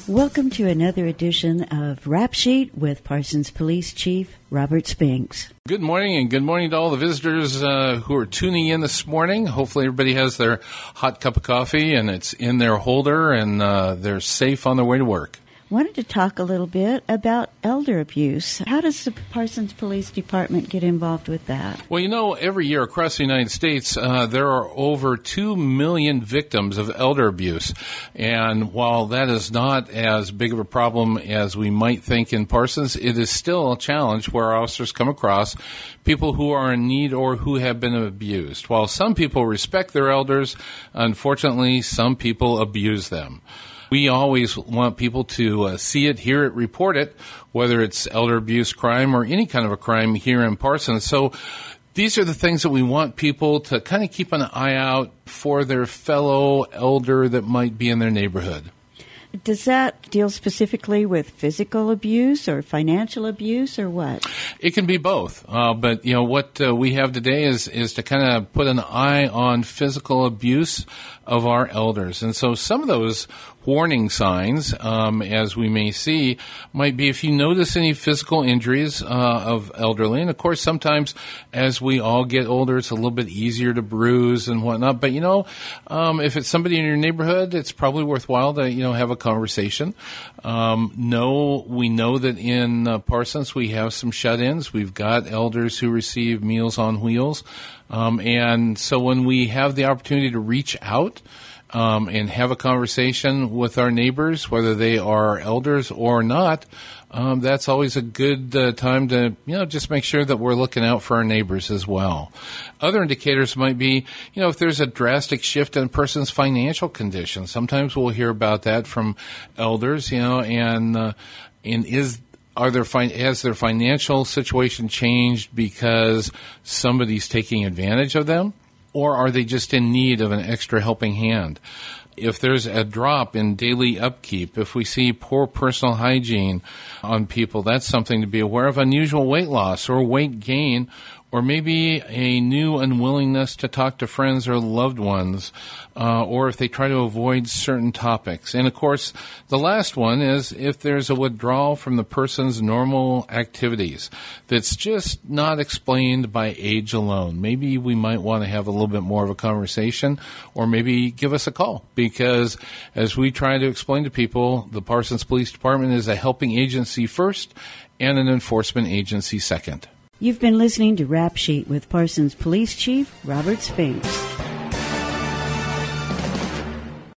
Welcome to another edition of Rap Sheet with Parsons Police Chief Robert Spinks. Good morning, and good morning to all the visitors who are tuning in this morning. Hopefully everybody has their hot cup of coffee and it's in their holder and they're safe on their way to work. Wanted to talk a little bit about elder abuse. How does the Parsons Police Department get involved with that? Well, you know, every year across the United States, there are over 2 million victims of elder abuse. And while that is not as big of a problem as we might think in Parsons, it is still a challenge where our officers come across people who are in need or who have been abused. While some people respect their elders, unfortunately, some people abuse them. We always want people to see it, hear it, report it, whether it's elder abuse crime or any kind of a crime here in Parsons. So these are the things that we want people to kind of keep an eye out for their fellow elder that might be in their neighborhood. Does that deal specifically with physical abuse or financial abuse or what? It can be both. But, you know, what we have today is to kind of put an eye on physical abuse of our elders. And so some of those warning signs, as we may see, might be if you notice any physical injuries of elderly. And, of course, sometimes as we all get older, it's a little bit easier to bruise and whatnot. But, you know, if it's somebody in your neighborhood, it's probably worthwhile to, you know, have a conversation. We know that in Parsons we have some shut-ins. We've got elders who receive Meals on Wheels. And so when we have the opportunity to reach out and have a conversation with our neighbors, whether they are elders or not, that's always a good time to, you know, just make sure that we're looking out for our neighbors as well. Other indicators might be, you know, if there's a drastic shift in a person's financial condition. Sometimes we'll hear about that from elders, you know, has their financial situation changed because somebody's taking advantage of them? Or are they just in need of an extra helping hand? If there's a drop in daily upkeep, if we see poor personal hygiene on people, that's something to be aware of. Unusual weight loss or weight gain, or maybe a new unwillingness to talk to friends or loved ones, or if they try to avoid certain topics. And, of course, the last one is if there's a withdrawal from the person's normal activities that's just not explained by age alone. Maybe we might want to have a little bit more of a conversation, or maybe give us a call, because as we try to explain to people, the Parsons Police Department is a helping agency first and an enforcement agency second. You've been listening to Rap Sheet with Parsons Police Chief Robert Spinks.